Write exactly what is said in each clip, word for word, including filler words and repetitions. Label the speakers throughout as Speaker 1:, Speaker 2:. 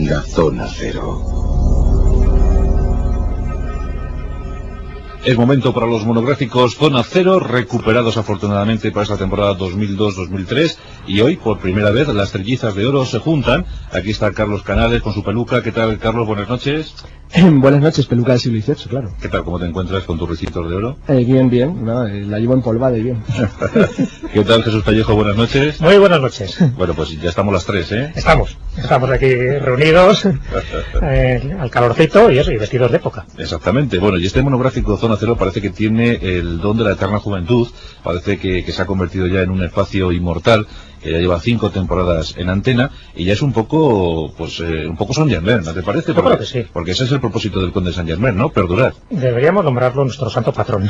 Speaker 1: Venga, Zona Cero.
Speaker 2: Es momento para los monográficos Zona Cero, recuperados afortunadamente para esta temporada dos mil dos dos mil tres, y hoy, por primera vez, las trellizas de oro se juntan. Aquí está Carlos Canales con su peluca. ¿Qué tal, Carlos? Buenas noches.
Speaker 3: Buenas noches, peluca del siglo dieciocho, claro.
Speaker 2: ¿Qué tal? ¿Cómo te encuentras con tus ricitos de oro?
Speaker 3: Eh, bien, bien, no, eh, la llevo empolvada y bien.
Speaker 2: ¿Qué tal, Jesús Callejo? Buenas noches.
Speaker 4: Muy buenas noches.
Speaker 2: Bueno, pues ya estamos las tres, ¿eh?
Speaker 4: Estamos, estamos aquí reunidos, eh, al calorcito y eso, y vestidos de época.
Speaker 2: Exactamente. Bueno, y este monográfico Zona Cero parece que tiene el don de la eterna juventud. Parece que, que se ha convertido ya en un espacio inmortal, que ya lleva cinco temporadas en antena, y ya es un poco, pues, eh, un poco Saint Germain, ¿no te parece?
Speaker 4: Yo creo que sí.
Speaker 2: Porque ese es el propósito del Conde Saint Germain, ¿no? Perdurar.
Speaker 4: Deberíamos nombrarlo nuestro santo patrón.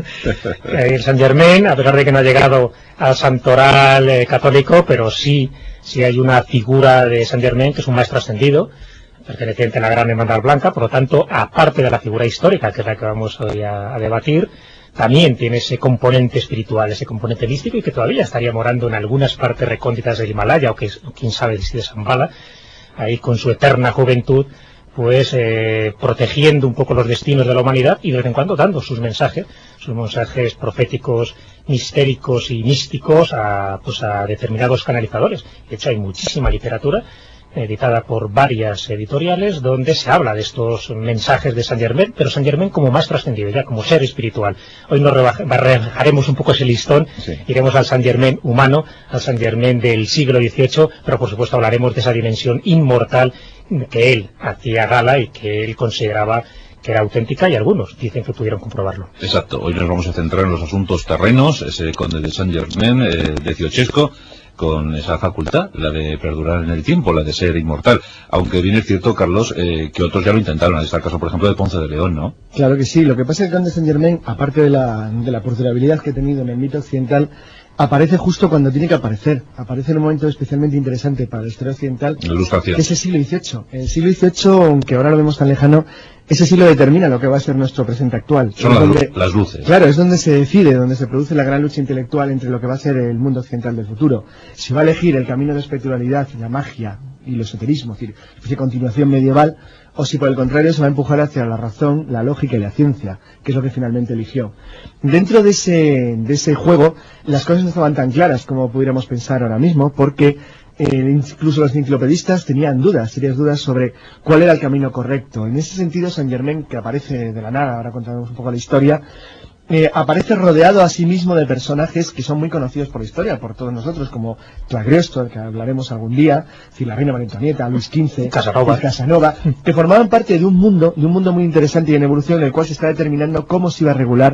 Speaker 4: El Saint Germain, a pesar de que no ha llegado al santoral eh, católico, pero sí, sí hay una figura de Saint Germain que es un maestro ascendido, perteneciente a la Gran Hermandad Blanca. Por lo tanto, aparte de la figura histórica, que es la que vamos hoy a, a debatir, también tiene ese componente espiritual, ese componente místico, y que todavía estaría morando en algunas partes recónditas del Himalaya, o que o quién sabe si de Shambhala, ahí con su eterna juventud, pues eh, protegiendo un poco los destinos de la humanidad y de vez en cuando dando sus mensajes, sus mensajes proféticos, mistéricos y místicos a, pues a determinados canalizadores. De hecho, hay muchísima literatura editada por varias editoriales donde se habla de estos mensajes de Saint Germain, pero Saint Germain como más trascendido, ya como ser espiritual. Hoy nos rebajaremos un poco ese listón, sí. Iremos al Saint Germain humano, al Saint Germain del siglo dieciocho, pero por supuesto hablaremos de esa dimensión inmortal que él hacía gala y que él consideraba que era auténtica, y algunos dicen que pudieron comprobarlo.
Speaker 2: Exacto. Hoy nos vamos a centrar en los asuntos terrenos, ese conde de Saint Germain, eh, dieciochesco, con esa facultad, la de perdurar en el tiempo, la de ser inmortal. Aunque bien es cierto, Carlos, eh, que otros ya lo intentaron. Está el caso, por ejemplo, de Ponce de León, ¿no?
Speaker 3: Claro que sí. Lo que pasa es que el conde Saint Germain, aparte de la, de la perdurabilidad que ha tenido en el mito occidental, aparece justo cuando tiene que aparecer. Aparece en un momento especialmente interesante para la historia occidental,
Speaker 2: la ilustración,
Speaker 3: que es el siglo dieciocho. El siglo dieciocho, aunque ahora lo vemos tan lejano, ese siglo determina lo que va a ser nuestro presente actual.
Speaker 2: Son las,
Speaker 3: donde,
Speaker 2: las luces.
Speaker 3: Claro, es donde se decide, donde se produce la gran lucha intelectual entre lo que va a ser el mundo occidental del futuro. Si va a elegir el camino de la espiritualidad, la magia y el esoterismo, es decir, de continuación medieval, o si por el contrario se va a empujar hacia la razón, la lógica y la ciencia, que es lo que finalmente eligió. Dentro de ese, de ese juego, las cosas no estaban tan claras como pudiéramos pensar ahora mismo, porque Eh, incluso los enciclopedistas tenían dudas, serias dudas sobre cuál era el camino correcto. En ese sentido, Saint Germain, que aparece de la nada, ahora contaremos un poco la historia, eh, aparece rodeado a sí mismo de personajes que son muy conocidos por la historia, por todos nosotros, como Cagliostro, del que hablaremos algún día, es decir, la reina María Antonieta, Luis quince,
Speaker 4: Casanova.
Speaker 3: y Casanova, que formaban parte de un mundo, de un mundo muy interesante y en evolución, en el cual se está determinando cómo se iba a regular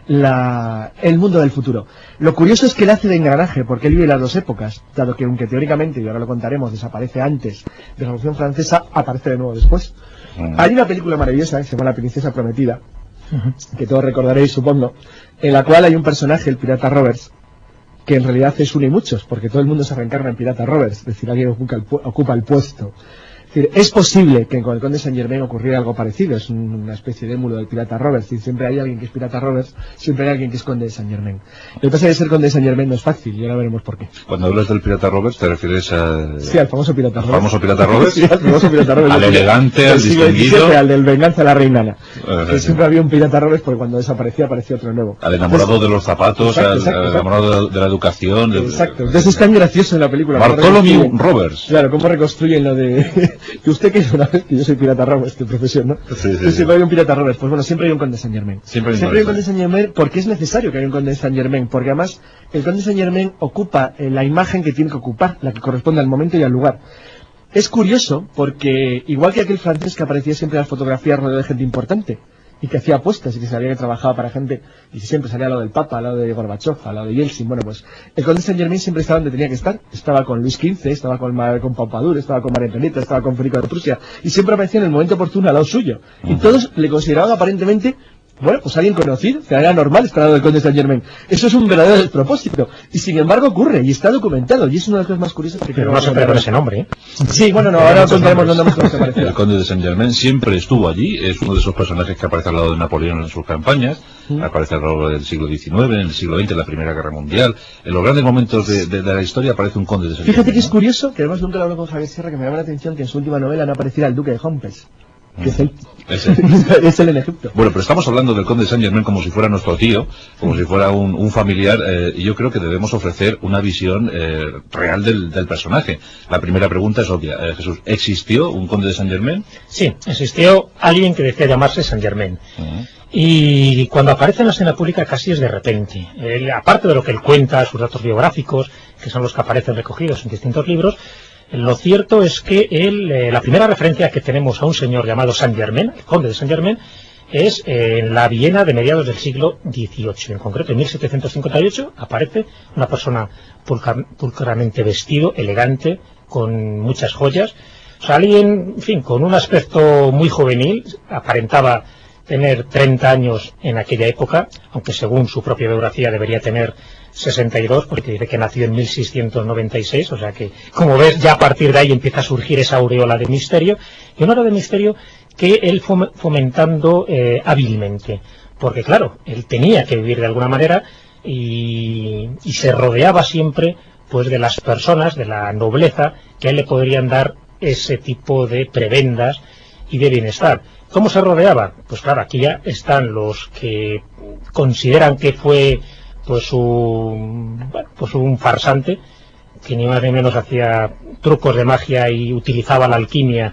Speaker 3: La, el mundo del futuro. Lo curioso es que él hace de engranaje, porque él vive las dos épocas, dado que aunque teóricamente, y ahora lo contaremos, desaparece antes de la Revolución Francesa, aparece de nuevo después. Uh-huh. Hay una película maravillosa que se llama La Princesa Prometida, uh-huh. que todos recordaréis, supongo, en la cual hay un personaje, el pirata Roberts, que en realidad es uno y muchos, porque todo el mundo se reencarna en pirata Roberts, es decir, alguien ocupa el, ocupa el puesto. Es decir, es posible que con el conde Saint Germain ocurriera algo parecido, es un, una especie de émulo del pirata Roberts, y siempre hay alguien que es pirata Roberts, siempre hay alguien que es conde de Saint Germain. Lo que pasa es que ser conde de Saint Germain no es fácil, y ahora veremos por qué.
Speaker 2: Cuando hablas del pirata Roberts, ¿te refieres a...?
Speaker 3: Sí, al famoso pirata Roberts.
Speaker 2: ¿Al famoso pirata Roberts?
Speaker 3: Sí, al famoso pirata Roberts.
Speaker 2: Al elegante, al distinguido.
Speaker 3: Al del venganza de la reinana. Uh, que sí. Siempre había un pirata Roberts, porque cuando desaparecía aparecía otro nuevo.
Speaker 2: Al enamorado Entonces, de los zapatos, exacto, al, exacto, al enamorado de, de la educación. De...
Speaker 3: Exacto. Entonces es tan gracioso en la película.
Speaker 2: Bartholomew Roberts.
Speaker 3: Claro, cómo reconstruyen lo de... que usted que es una vez que yo soy pirata Roberts, de profesión, ¿no?
Speaker 2: Sí, sí,
Speaker 3: sí. Siempre hay un pirata Roberts. Pues bueno, siempre hay un conde Saint Germain.
Speaker 2: Siempre hay un,
Speaker 3: siempre hay un conde Saint Germain, porque es necesario que haya un conde Saint Germain, porque además el conde Saint Germain ocupa eh, la imagen que tiene que ocupar, la que corresponde al momento y al lugar. Es curioso porque, igual que aquel francés que aparecía siempre en las fotografías rodeado de gente importante, y que hacía apuestas y que sabía que trabajaba para gente, y que siempre salía al lado del Papa, al lado de Gorbachev, al lado de Yeltsin, bueno, pues el conde Saint Germain siempre estaba donde tenía que estar. Estaba con Luis quince, estaba con, con Pompadour, estaba con María Antonieta, estaba con Federico de Prusia, y siempre aparecía en el momento oportuno al lado suyo. Y todos le consideraban aparentemente Bueno, pues alguien conocido, que era normal estar al lado del conde de Saint Germain. Eso es un verdadero despropósito. Y sin embargo ocurre, y está documentado, y es una de las cosas más curiosas que
Speaker 4: Pero no siempre con ese nombre, ¿eh?
Speaker 3: Sí, bueno, no, ahora contaremos dónde hemos aparecido.
Speaker 2: El conde de Saint Germain siempre estuvo allí, es uno de esos personajes que aparece al lado de Napoleón en sus campañas, mm. aparece a lo largo del siglo diecinueve, en el siglo veinte, en la Primera Guerra Mundial. En los grandes momentos de, de, de la historia aparece un conde de Saint Germain.
Speaker 3: Fíjate que es curioso, que además nunca lo hablo con Javier Sierra, que me llama la atención que en su última novela no apareciera el duque de Hompes. Que es él.
Speaker 2: Es él.
Speaker 3: Es él en Egipto.
Speaker 2: Bueno, pero estamos hablando del conde de Saint Germain como si fuera nuestro tío, como si fuera un, un familiar, eh, y yo creo que debemos ofrecer una visión eh, real del, del personaje. La primera pregunta es obvia. Eh, Jesús, ¿existió un conde de Saint Germain?
Speaker 4: Sí, existió alguien que decía llamarse Saint Germain. Uh-huh. Y cuando aparece en la escena pública casi es de repente. Él, aparte de lo que él cuenta, sus datos biográficos, que son los que aparecen recogidos en distintos libros, lo cierto es que él, eh, la primera referencia que tenemos a un señor llamado Saint Germain, el conde de Saint Germain, es eh, en la Viena de mediados del siglo dieciocho. En concreto, en mil setecientos cincuenta y ocho, aparece una persona pulcar, pulcramente vestido, elegante, con muchas joyas. O sea, alguien, en fin, con un aspecto muy juvenil, aparentaba tener treinta años en aquella época, aunque según su propia biografía debería tener sesenta y dos, porque dice que nació en mil seiscientos noventa y seis, o sea que, como ves, ya a partir de ahí empieza a surgir esa aureola de misterio, y una aureola de misterio que él fue fomentando eh, hábilmente, porque claro, él tenía que vivir de alguna manera y, y se rodeaba siempre pues de las personas, de la nobleza, que a él le podrían dar ese tipo de prebendas y de bienestar. ¿Cómo se rodeaba? Pues claro, aquí ya están los que consideran que fue pues un, bueno, pues un farsante, que ni más ni menos hacía trucos de magia y utilizaba la alquimia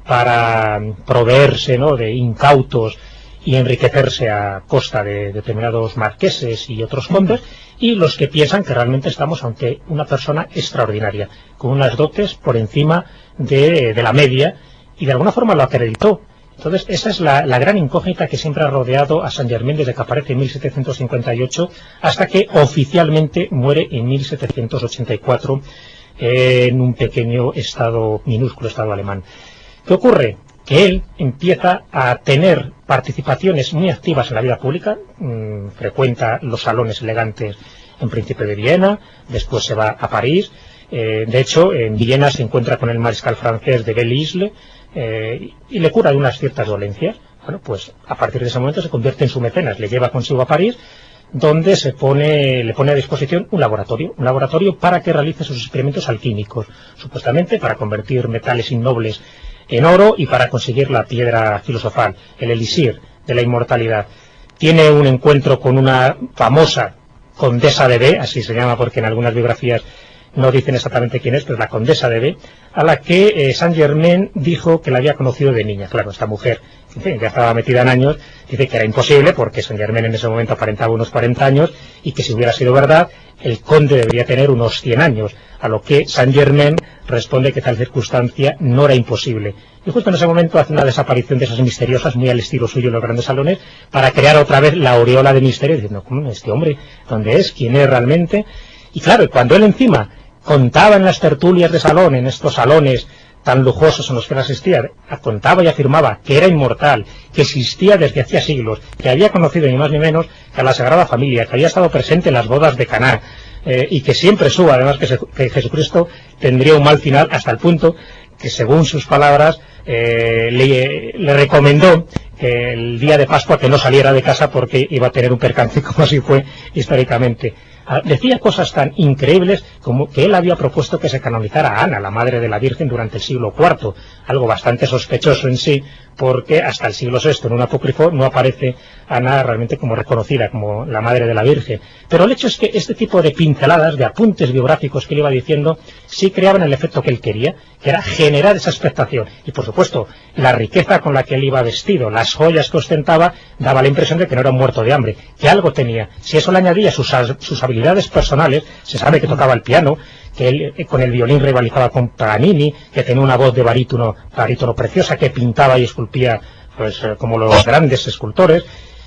Speaker 4: para proveerse, ¿no?, de incautos y enriquecerse a costa de determinados marqueses y otros condes, y los que piensan que realmente estamos ante una persona extraordinaria, con unas dotes por encima de, de la media, y de alguna forma lo acreditó. Entonces, esa es la, la gran incógnita que siempre ha rodeado a Saint Germain desde que aparece en mil setecientos cincuenta y ocho hasta que oficialmente muere en mil setecientos ochenta y cuatro eh, en un pequeño estado, minúsculo estado alemán. ¿Qué ocurre? Que él empieza a tener participaciones muy activas en la vida pública, mmm, frecuenta los salones elegantes en principio de Viena, después se va a París, eh, de hecho en Viena se encuentra con el mariscal francés de Belle-Isle, Eh, y le cura de unas ciertas dolencias. Bueno, pues a partir de ese momento se convierte en su mecenas, le lleva consigo a París, donde se pone, le pone a disposición un laboratorio, un laboratorio para que realice sus experimentos alquímicos, supuestamente para convertir metales innobles en oro y para conseguir la piedra filosofal, el elixir de la inmortalidad. Tiene un encuentro con una famosa condesa de B, así se llama porque en algunas biografías no dicen exactamente quién es, pero es la condesa de B, a la que eh, Saint Germain dijo que la había conocido de niña. Claro, esta mujer, en fin, ya estaba metida en años, dice que era imposible porque Saint Germain en ese momento aparentaba unos cuarenta años y que si hubiera sido verdad, el conde debería tener unos cien años, a lo que Saint Germain responde que tal circunstancia no era imposible. Y justo en ese momento hace una desaparición de esas misteriosas, muy al estilo suyo en los grandes salones, para crear otra vez la aureola de misterio, diciendo, ¿cómo este hombre? ¿Dónde es? ¿Quién es realmente? Y claro, cuando él encima contaba en las tertulias de salón, en estos salones tan lujosos en los que él asistía, contaba y afirmaba que era inmortal, que existía desde hacía siglos, que había conocido ni más ni menos que a la Sagrada Familia, que había estado presente en las bodas de Caná, eh, y que siempre supo además que, se, que Jesucristo tendría un mal final, hasta el punto que según sus palabras eh, le, le recomendó que el día de Pascua que no saliera de casa porque iba a tener un percance, como así fue históricamente. Decía cosas tan increíbles como que él había propuesto que se canonizara a Ana, la madre de la Virgen, durante el siglo cuarto, algo bastante sospechoso en sí, porque hasta el siglo sexto en un apócrifo no aparece Ana realmente como reconocida como la madre de la Virgen. Pero el hecho es que este tipo de pinceladas, de apuntes biográficos que él iba diciendo, sí creaban el efecto que él quería, que era generar esa expectación. Y por supuesto, la riqueza con la que él iba vestido, las joyas que ostentaba, daba la impresión de que no era un muerto de hambre, que algo tenía. Si eso le añadía sus, sus habilidades personales, se sabe que tocaba el piano, que él eh, con el violín rivalizaba con Paganini, que tenía una voz de barítono, barítono preciosa, que pintaba y esculpía pues eh, como los grandes escultores.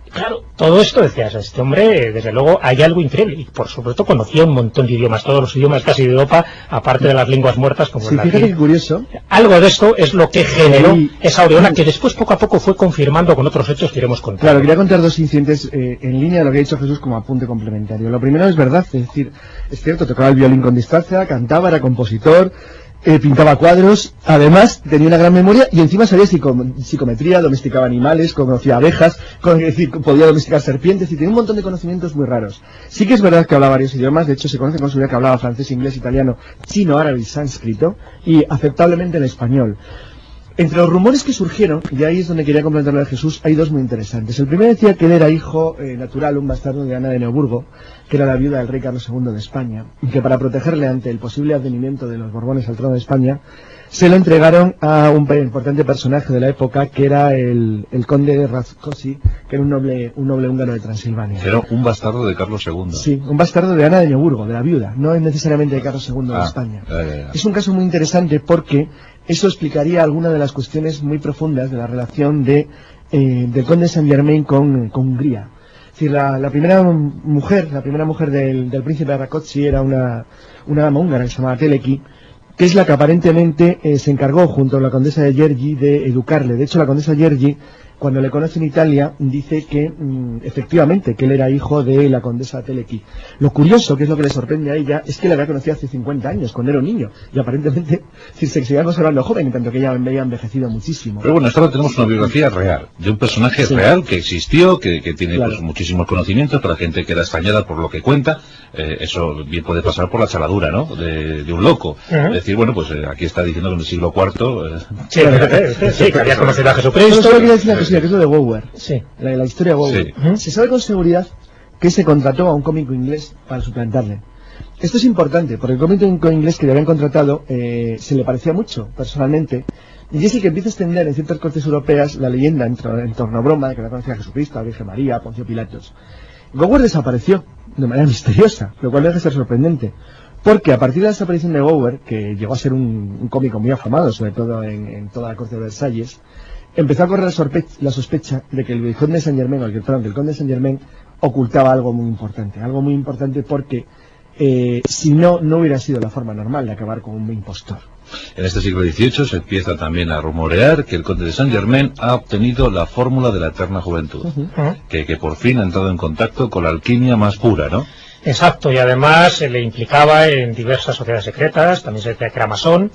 Speaker 4: Claro, todo esto decías, este hombre, desde luego, hay algo increíble, y por supuesto conocía un montón de idiomas, todos los idiomas casi de Europa, aparte de las lenguas muertas como
Speaker 3: sí,
Speaker 4: el latín.
Speaker 3: Fíjate qué curioso.
Speaker 4: Algo de esto es lo que generó
Speaker 3: y...
Speaker 4: esa aureola que después poco a poco fue confirmando con otros hechos que iremos contando.
Speaker 3: Claro, quería contar dos incidentes eh, en línea de lo que ha dicho Jesús como apunte complementario. Lo primero es verdad, es decir, es cierto, tocaba el violín con distancia, cantaba, era compositor, Eh, pintaba cuadros, además tenía una gran memoria y encima sabía psico psicometría, domesticaba animales, conocía abejas, con, es decir, podía domesticar serpientes y tenía un montón de conocimientos muy raros. Sí que es verdad que hablaba varios idiomas, de hecho se conoce con seguridad que hablaba francés, inglés, italiano, chino, árabe y sánscrito y aceptablemente el español. Entre los rumores que surgieron, y ahí es donde quería complementar lo de Jesús, hay dos muy interesantes. El primero decía que él era hijo eh, natural, un bastardo de Ana de Neuburgo, que era la viuda del rey Carlos segundo de España, y que para protegerle ante el posible advenimiento de los Borbones al trono de España, se lo entregaron a un importante personaje de la época, que era el, el conde de Rákóczi, que era un noble, un noble húngaro de Transilvania.
Speaker 2: Era un bastardo de Carlos segundo.
Speaker 3: Sí, un bastardo de Ana de Neuburgo, de la viuda, no necesariamente de Carlos segundo
Speaker 2: ah,
Speaker 3: de España.
Speaker 2: Ya, ya, ya.
Speaker 3: Es un caso muy interesante porque eso explicaría algunas de las cuestiones muy profundas de la relación de, eh, del conde de Saint-Germain con, con Hungría. Es decir, la, la primera mujer, la primera mujer del, del príncipe de Rákóczi era una, una dama húngara que se llamaba Teleki, que es la que aparentemente eh, se encargó junto a la condesa de György de educarle. De hecho, la condesa György, cuando le conoce en Italia, dice que mmm, efectivamente que él era hijo de la condesa Teleki. Lo curioso, que es lo que le sorprende a ella, es que la había conocido hace cincuenta años, cuando era un niño, y aparentemente si se seguía conservando joven, en tanto que ella había envejecido muchísimo.
Speaker 2: Pero bueno, esta vez tenemos una biografía real, de un personaje sí. real que existió, que, que tiene claro. pues, muchísimos conocimientos, para gente que era extrañada por lo que cuenta. Eh, eso bien puede pasar por la chaladura, ¿no?, de, de un loco. Uh -huh. Es decir, bueno, pues eh, aquí está diciendo que en el siglo cuarto... Eh...
Speaker 4: Sí, sí, que había conocido a Jesucristo.
Speaker 3: Solo quiero decir una cosilla, que es lo de Gower.
Speaker 4: Sí.
Speaker 3: La, la historia de Gower.
Speaker 2: Sí.
Speaker 3: Uh -huh. Se sabe con seguridad que se contrató a un cómico inglés para suplantarle. Esto es importante, porque el cómico inglés que le habían contratado eh, se le parecía mucho, personalmente, y es el que empieza a extender en ciertas cortes europeas la leyenda en, en torno a broma de que la conocía a Jesucristo, a la Virgen María, a Poncio Pilatos. Gower desapareció de manera misteriosa, lo cual deja de ser sorprendente, porque a partir de la desaparición de Gower, que llegó a ser un, un cómico muy afamado, sobre todo en, en toda la corte de Versalles, empezó a correr la, sorpe la sospecha de que el conde de Saint-Germain, o el, perdón, que el conde de Saint-Germain ocultaba algo muy importante, algo muy importante porque eh, si no, no hubiera sido la forma normal de acabar con un impostor.
Speaker 2: En este siglo dieciocho se empieza también a rumorear que el conde de Saint-Germain ha obtenido la fórmula de la eterna juventud, uh -huh. que, que por fin ha entrado en contacto con la alquimia más pura, ¿no?
Speaker 4: Exacto, y además se le implicaba en diversas sociedades secretas, también se decía que era masón,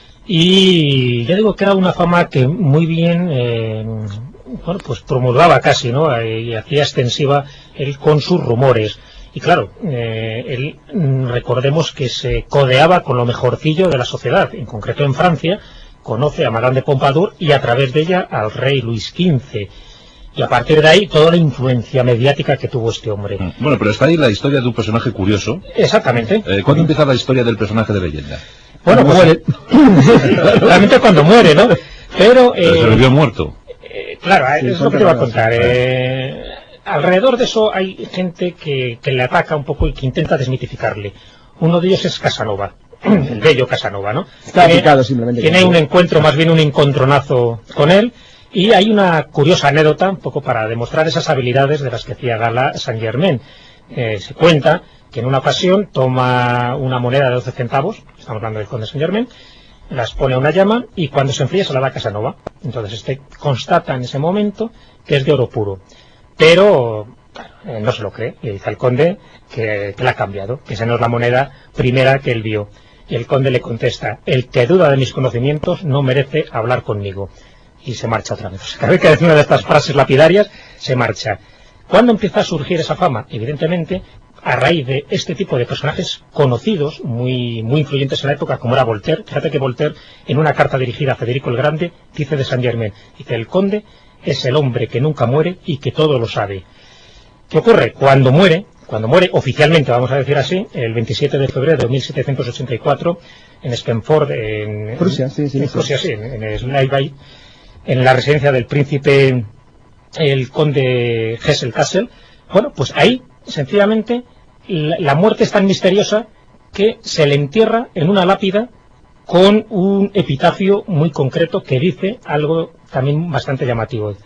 Speaker 4: y ya digo que era una fama que muy bien, eh, bueno, pues promulgaba casi, ¿no?, y hacía extensiva él con sus rumores. Y claro, eh, él, recordemos que se codeaba con lo mejorcillo de la sociedad, en concreto en Francia, conoce a Madame de Pompadour y a través de ella al rey Luis quince. Y a partir de ahí, toda la influencia mediática que tuvo este hombre.
Speaker 2: Bueno, pero está ahí la historia de un personaje curioso.
Speaker 4: Exactamente.
Speaker 2: Eh, ¿Cuándo empieza la historia del personaje de leyenda?
Speaker 4: Bueno, pues, muere. Realmente cuando muere, ¿no? Pero...
Speaker 2: Eh, se revivió muerto.
Speaker 4: Eh, claro, sí, es lo que te iba a contar. Eh, alrededor de eso hay gente que, que le ataca un poco y que intenta desmitificarle. Uno de ellos es Casanova, el bello Casanova, ¿no?
Speaker 3: Está picado simplemente.
Speaker 4: Tiene un encuentro, más bien un encontronazo con él. Y hay una curiosa anécdota, un poco para demostrar esas habilidades de las que hacía gala Saint-Germain. Eh, se cuenta que en una ocasión toma una moneda de doce centavos, estamos hablando del conde Saint-Germain, las pone a una llama y cuando se enfría se la da a Casanova. Entonces este constata en ese momento que es de oro puro. Pero claro, eh, no se lo cree, y dice al conde que, que la ha cambiado, que esa no es la moneda primera que él vio. Y el conde le contesta: el que duda de mis conocimientos no merece hablar conmigo. Y se marcha otra vez. O sea, cada vez que hace una de estas frases lapidarias, se marcha. ¿Cuándo empieza a surgir esa fama? Evidentemente, a raíz de este tipo de personajes conocidos, muy, muy influyentes en la época, como era Voltaire. Fíjate que Voltaire, en una carta dirigida a Federico el Grande, dice de Saint-Germain, dice: el conde es el hombre que nunca muere y que todo lo sabe. ¿Qué ocurre? Cuando muere, cuando muere oficialmente, vamos a decir así, el veintisiete de febrero de mil setecientos ochenta y cuatro, en Spenford, en
Speaker 3: Prusia, sí, sí,
Speaker 4: en, Prusia, sí, en, en Schleswig, en la residencia del príncipe, el conde Hesse-Kassel, bueno, pues ahí, sencillamente, la, la muerte es tan misteriosa que se le entierra en una lápida con un epitafio muy concreto que dice algo también bastante llamativo. Dice: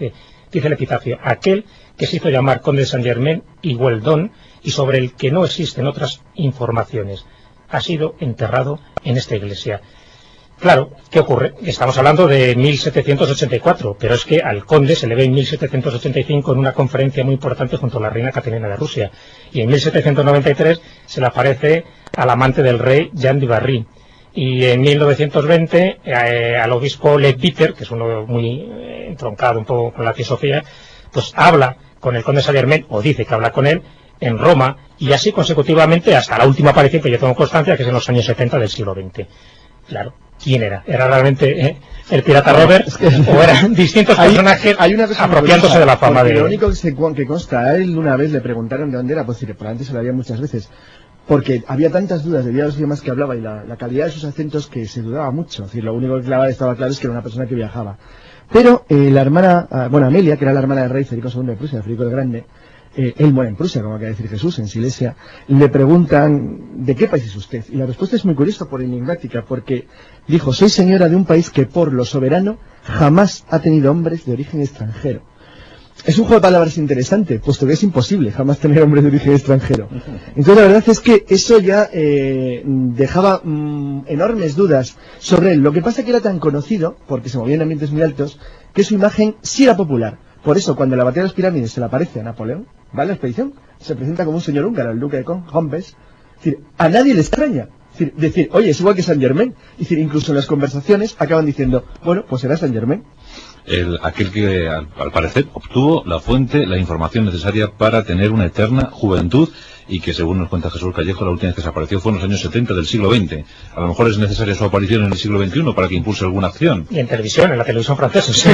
Speaker 4: Dice el epitafio: aquel que se hizo llamar conde de Saint-Germain y Weldon, y sobre el que no existen otras informaciones, ha sido enterrado en esta iglesia. Claro, ¿qué ocurre? Estamos hablando de mil setecientos ochenta y cuatro, pero es que al conde se le ve en mil setecientos ochenta y cinco en una conferencia muy importante junto a la reina Caterina de Rusia, y en mil setecientos noventa y tres se le aparece al amante del rey, Jean de Barry, y en mil novecientos veinte eh, al obispo Leadbeater, que es uno muy eh, entroncado un poco con la teosofía, pues habla con el conde de Saint-Germain, o dice que habla con él, en Roma, y así consecutivamente hasta la última aparición que yo tengo constancia, que es en los años setenta del siglo veinte. Claro, ¿quién era? ¿Era realmente eh, el pirata Robert? Es que, o eran distintos hay, personajes hay una cosa apropiándose curiosa, de la fama de...
Speaker 3: Lo único que, se, que consta, a él una vez le preguntaron de dónde era, pues probablemente se lo había muchas veces, porque había tantas dudas debido a los idiomas que hablaba y la, la calidad de sus acentos que se dudaba mucho. Es decir, lo único que estaba claro es que era una persona que viajaba. Pero eh, la hermana, bueno, Amelia, que era la hermana del rey Federico segundo de Prusia, Federico el Grande, Eh, él muere en Prusia, como acaba de decir Jesús, en Silesia, le preguntan ¿de qué país es usted? Y la respuesta es muy curiosa por enigmática, porque dijo: soy señora de un país que por lo soberano jamás ha tenido hombres de origen extranjero. Es un juego de palabras interesante, puesto que es imposible jamás tener hombres de origen extranjero. Entonces la verdad es que eso ya eh, dejaba mmm, enormes dudas sobre él. Lo que pasa es que era tan conocido, porque se movía en ambientes muy altos, que su imagen sí era popular. Por eso, cuando en la batalla de las pirámides se le aparece a Napoleón, ¿va a la expedición? Se presenta como un señor húngaro, el duque de Hombes. Es decir, a nadie le extraña. Es decir, decir, oye, es igual que Saint-Germain. Es decir, incluso en las conversaciones acaban diciendo, bueno, pues será Saint-Germain.
Speaker 2: El, aquel que, al, al parecer, obtuvo la fuente, la información necesaria para tener una eterna juventud, y que, según nos cuenta Jesús Callejo, la última vez que se apareció fue en los años setenta del siglo veinte. A lo mejor es necesaria su aparición en el siglo veintiuno para que impulse alguna acción.
Speaker 4: Y en televisión, en la televisión francesa. Sí.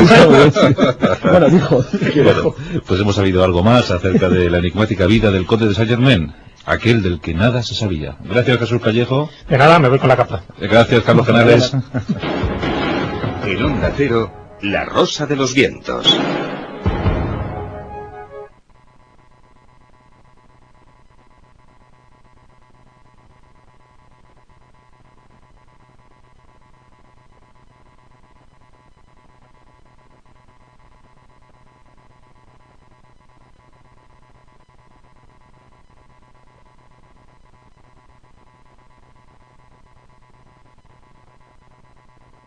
Speaker 3: Bueno, dijo.
Speaker 2: Bueno, pues hemos sabido algo más acerca de la enigmática vida del conde de Saint-Germain, aquel del que nada se sabía. Gracias, Jesús Callejo.
Speaker 4: De nada, me voy con la capa.
Speaker 2: Gracias, Carlos Canales.
Speaker 1: En Onda Cero, La Rosa de los Vientos.